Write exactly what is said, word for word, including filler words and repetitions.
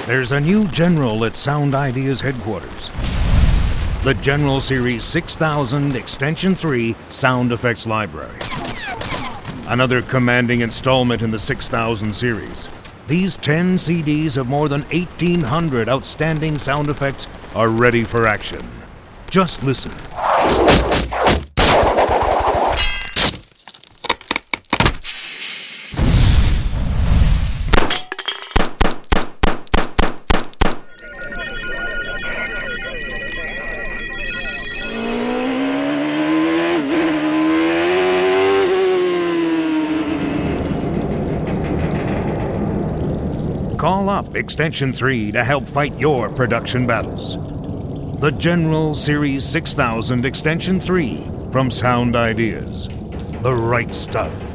There's a new general at Sound Ideas headquarters. The General Series six thousand Extension three Sound Effects Library. Another commanding installment in the six thousand series. These ten C Ds of more than eighteen hundred outstanding sound effects are ready for action. Just listen. Call up Extension three to help fight your production battles. The General Series six thousand Extension three from Sound Ideas. The right stuff.